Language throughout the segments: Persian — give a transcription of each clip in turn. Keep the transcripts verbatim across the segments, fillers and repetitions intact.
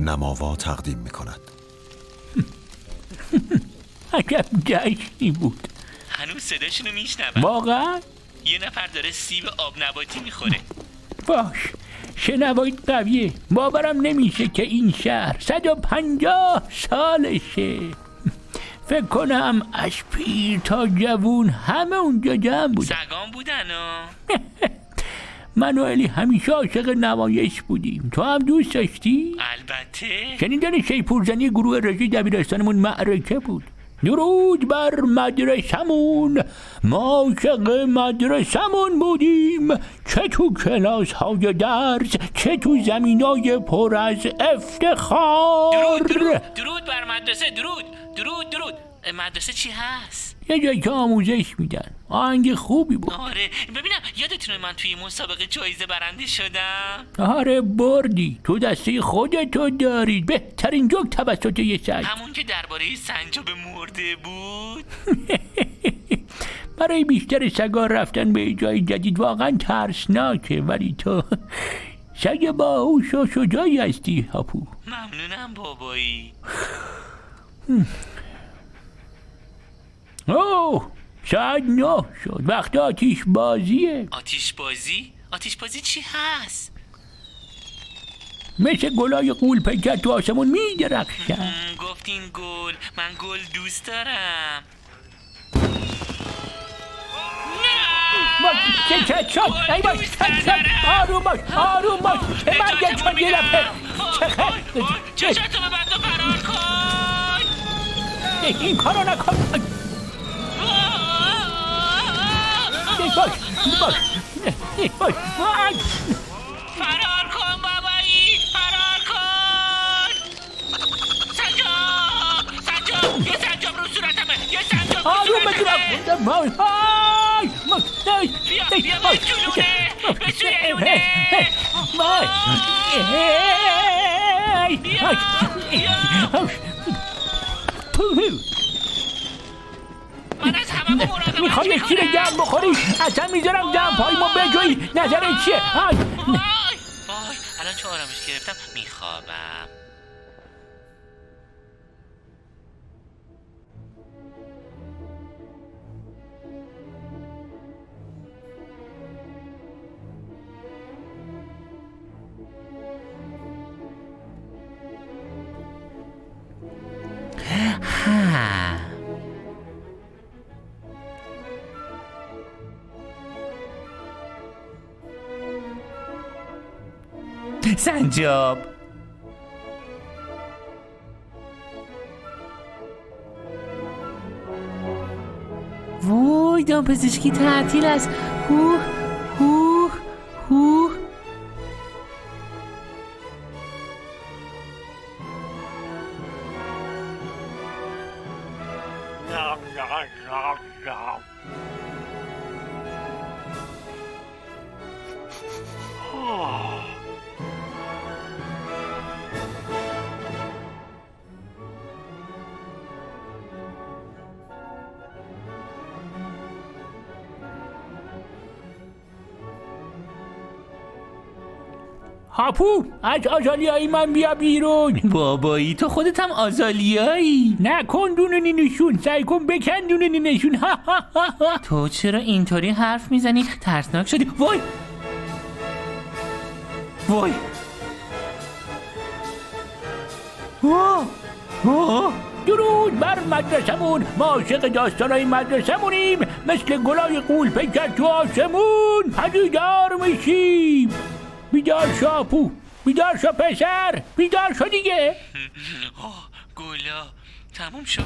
نماوا تقدیم می کند. عجب جشنی بود. هنوز صداشونو میشنوم. واقعا؟ یه نفر داره سیب آب نباتی میخوره. باش، شنوایت قویه. باورم نمیشه که این شهر صد و پنجاه سالشه. فکر کنم از پیر تا جوون همه اونجا جمع بود. سگان بودن ها. من و الی همیشه عاشق نمایش بودیم. تو هم دوست داشتی؟ البته. شنیدن شیپورزنی گروه رژه دبیرستانمون معرکه بود. درود بر مدرسمون، ما عاشق مدرسمون بودیم، چه تو کلاس های درس چه تو زمینای پر از افتخار. درود درود درود بر مدرسه. درود درود درود. مدرسه چی هست؟ یه جایی که آموزش میدن. آهنگ خوبی بود. آره ببینم یادتونه من توی مسابقه جایزه برنده شدم؟ آره بردی. تو دسته خودتو دارید. بهترین جوک توسط یه سگ. همون که درباره سنجاب مرده بود. برای بیشتر سگا رفتن به جای جدید واقعا ترسناکه، ولی تو سگ باهوش و شجاعی هستی هاپو. ممنونم بابایی. اوه ساعت نه شد. وقت آتیش بازیه. آتیش بازی؟ آتیش بازی چی هست؟ مثل گلای قول پیکر تو آسمون می درخشن. گفتین گل. من گل دوست دارم. باش چه چه شد؟ ای باش چه چه آروم باش آروم باش. چه مرگه چون یه دفعه چه خیلی چشتو به بند و فرار کن. این کارو نکن. باش باش باش فرار کن بابایی. فرار کن. سنجاب سنجاب. یه سنجاب رو صورتمه. یه سنجاب رو آروم صورتمه. بگیرم. های بیا بیا به جلونه. به سوی لونه. بیا بیا. من از همه مراقبت میخوای یک چیره گرم بخوری؟ اصلا میذارم دم پای ما بجوی. نظرت چیه؟ آی وای الان چه آرامش گرفتم. میخوابم. سنجاب وای دامپزشکی تعطیل است. هوه هوه هوه. هاپو از آزالیایی من بیا بیرون. بابایی تو خودت هم آزالیایی. نکن دونونی نشون. سعی کن بکن دونونی نشون. ها ها ها ها. تو چرا اینطوری حرف میزنی؟ ترسناک شدی. وای وای واه واه. درود بر مدرسمون، ما عاشق داستانای مدرسمونیم، مثل گلای قول پیکر تو آسمون پدیدار میشیم. بیدار شو آپو، بیدار شو پسر، بیدار شو دیگه. گلا تموم شد.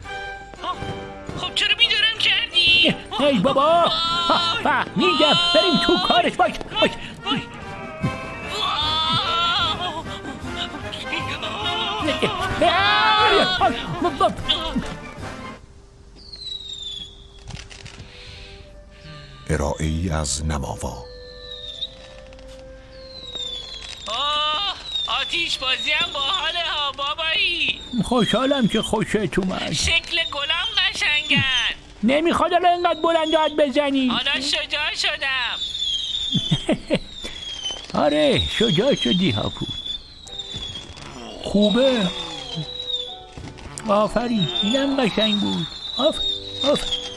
خب چرا بیدارم کردی؟ ای بابا فهمیدم، بریم تو کارش. باش باش. ارائه‌ای از نماوا. آتیش بازی هم باحاله ها بابایی. خوشحالم که خوشت اومد. شکل گلام قشنگن. نمیخواد الان اینقدر بلند داد بزنی. حالا شجاع شدم. آره شجاع شدی هاپو. خوبه. آفرین، اینم قشنگ بود. آف آف